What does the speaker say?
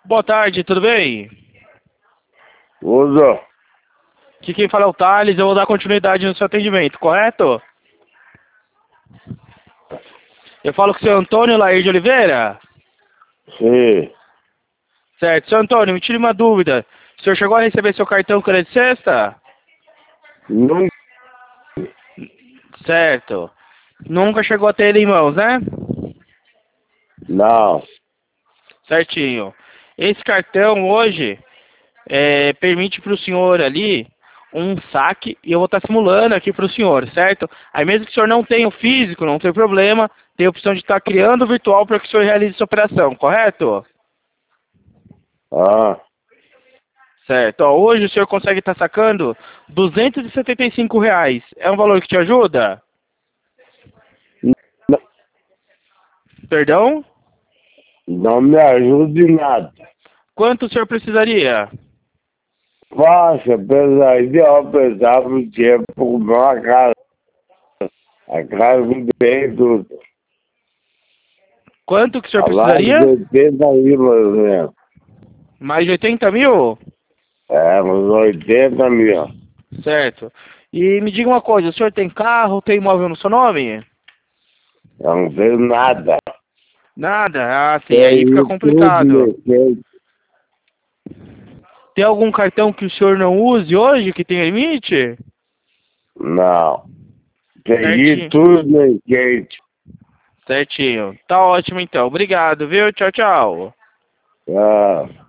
Boa tarde, tudo bem? Uso. Aqui quem fala é o Thales, eu vou dar continuidade no seu atendimento, correto? Eu falo com o seu Antônio Lair de Oliveira? Sim. Certo, seu Antônio, me tire uma dúvida. O senhor chegou a receber seu cartão crédito sexta? Não. Certo. Nunca chegou a ter ele em mãos, né? Não. Certinho. Esse cartão hoje permite para o senhor ali um saque e eu vou estar simulando aqui para o senhor, certo? Aí mesmo que o senhor não tenha o físico, não tem problema, tem a opção de estar criando o virtual para que o senhor realize essa operação, correto? Ah. Certo. Ó, hoje o senhor consegue estar sacando R$ 275. É um valor que te ajuda? Não, Perdão? não me ajude em nada. Quanto o senhor precisaria? Faça, pesadinha, eu pensava no tempo para comprar uma casa. A casa não tem tudo. Quanto que o senhor A lá de precisaria? 80 mil, mais ou menos. Mais de 80 mil? É, uns 80 mil. Certo. E me diga uma coisa, o senhor tem carro, tem imóvel no seu nome? Eu não tenho nada. Nada? Ah, sim, aí fica Tenho tudo complicado. mexendo. Tem algum cartão que o senhor não use hoje, que tem limite? Não. Peguei Certinho. tudo mexendo. Certinho. Tá ótimo então. Obrigado, viu? Tchau, tchau. Ah.